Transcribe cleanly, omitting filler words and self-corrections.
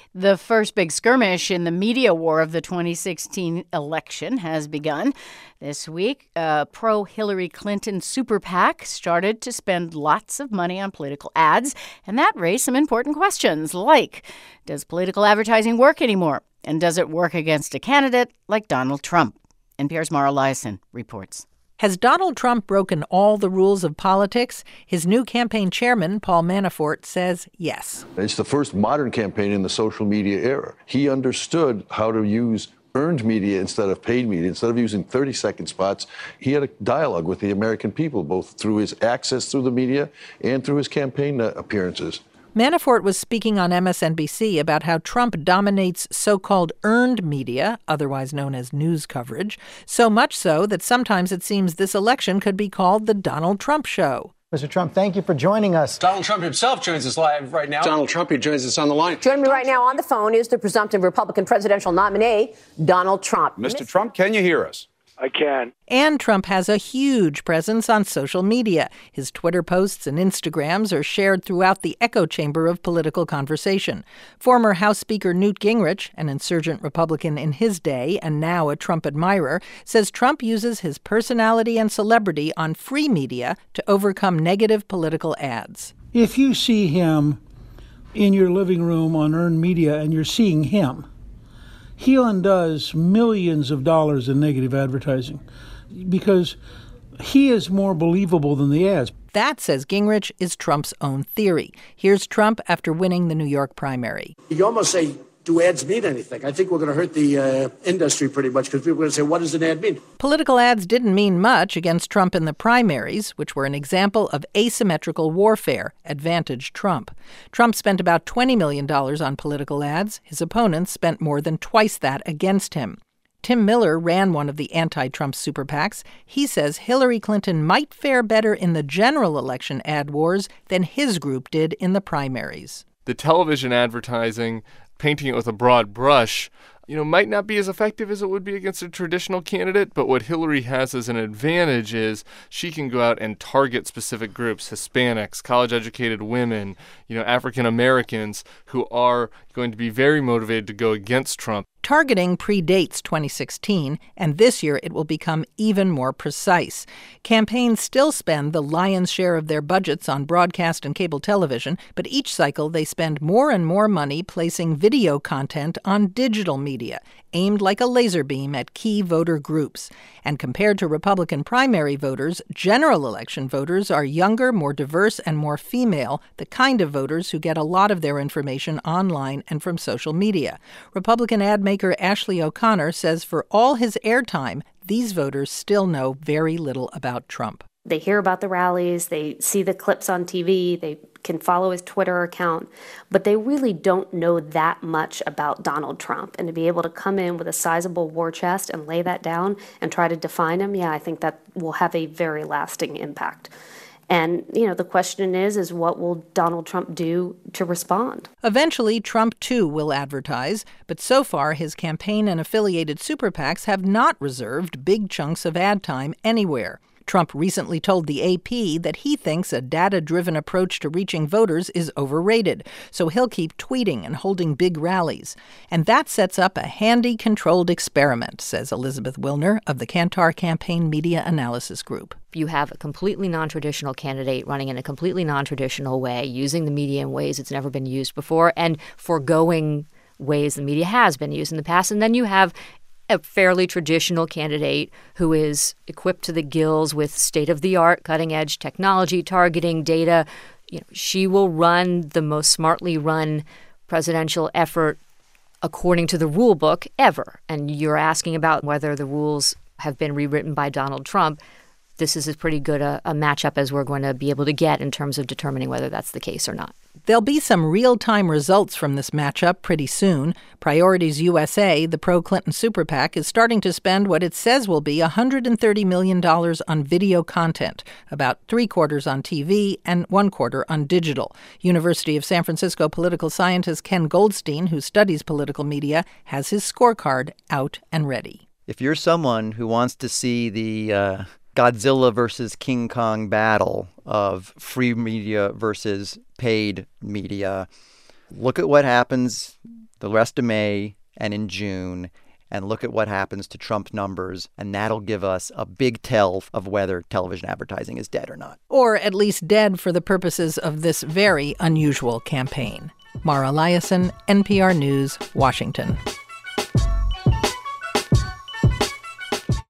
The first big skirmish in the media war of the 2016 election has begun. This week, a pro-Hillary Clinton super PAC started to spend lots of money on political ads, and that raised some important questions like, does political advertising work anymore? And does it work against a candidate like Donald Trump? NPR's Mara Liasson reports. Has Donald Trump broken all the rules of politics? His new campaign chairman, Paul Manafort, says yes. It's the first modern campaign in the social media era. He understood how to use earned media instead of paid media. Instead of using 30-second spots, he had a dialogue with the American people, both through his access through the media and through his campaign appearances. Manafort was speaking on MSNBC about how Trump dominates so-called earned media, otherwise known as news coverage, so much so that sometimes it seems this election could be called the Donald Trump show. Mr. Trump, thank you for joining us. Donald Trump himself joins us live right now. Donald Trump, he joins us on the line. Joining me right now on the phone is the presumptive Republican presidential nominee, Donald Trump. Mr. Trump, can you hear us? I can. And Trump has a huge presence on social media. His Twitter posts and Instagrams are shared throughout the echo chamber of political conversation. Former House Speaker Newt Gingrich, an insurgent Republican in his day and now a Trump admirer, says Trump uses his personality and celebrity on free media to overcome negative political ads. If you see him in your living room on earned media and you're seeing him, he undoes millions of dollars in negative advertising because he is more believable than the ads. That, says Gingrich, is Trump's own theory. Here's Trump after winning the New York primary. You almost say, do ads mean anything? I think we're going to hurt the industry pretty much because people are going to say, what does an ad mean? Political ads didn't mean much against Trump in the primaries, which were an example of asymmetrical warfare, advantaged Trump. Trump spent about $20 million on political ads. His opponents spent more than twice that against him. Tim Miller ran one of the anti-Trump super PACs. He says Hillary Clinton might fare better in the general election ad wars than his group did in the primaries. The television advertising, painting it with a broad brush, might not be as effective as it would be against a traditional candidate, but what Hillary has as an advantage is she can go out and target specific groups, Hispanics, college-educated women, African Americans, who are going to be very motivated to go against Trump. Targeting predates 2016, and this year it will become even more precise. Campaigns still spend the lion's share of their budgets on broadcast and cable television, but each cycle they spend more and more money placing video content on digital media, aimed like a laser beam at key voter groups. And compared to Republican primary voters, general election voters are younger, more diverse, and more female, the kind of voters who get a lot of their information online and from social media. Republican ad maker Ashley O'Connor says for all his airtime, these voters still know very little about Trump. They hear about the rallies, they see the clips on TV, they can follow his Twitter account, but they really don't know that much about Donald Trump. And to be able to come in with a sizable war chest and lay that down and try to define him, I think that will have a very lasting impact. And, the question is what will Donald Trump do to respond? Eventually, Trump, too, will advertise. But so far, his campaign and affiliated super PACs have not reserved big chunks of ad time anywhere. Trump recently told the AP that he thinks a data-driven approach to reaching voters is overrated, so he'll keep tweeting and holding big rallies. And that sets up a handy, controlled experiment, says Elizabeth Wilner of the Kantar Campaign Media Analysis Group. You have a completely non-traditional candidate running in a completely non-traditional way, using the media in ways it's never been used before, and foregoing ways the media has been used in the past. And then you have a fairly traditional candidate who is equipped to the gills with state-of-the-art, cutting-edge technology, targeting data. She will run the most smartly run presidential effort according to the rule book ever. And you're asking about whether the rules have been rewritten by Donald Trump. This is as pretty good a matchup as we're going to be able to get in terms of determining whether that's the case or not. There'll be some real-time results from this matchup pretty soon. Priorities USA, the pro-Clinton super PAC, is starting to spend what it says will be $130 million on video content, about 3/4 on TV and 1/4 on digital. University of San Francisco political scientist Ken Goldstein, who studies political media, has his scorecard out and ready. If you're someone who wants to see the Godzilla versus King Kong battle of free media versus paid media, look at what happens the rest of May and in June and look at what happens to Trump numbers, and that'll give us a big tell of whether television advertising is dead or not. Or at least dead for the purposes of this very unusual campaign. Mara Liasson, NPR News, Washington.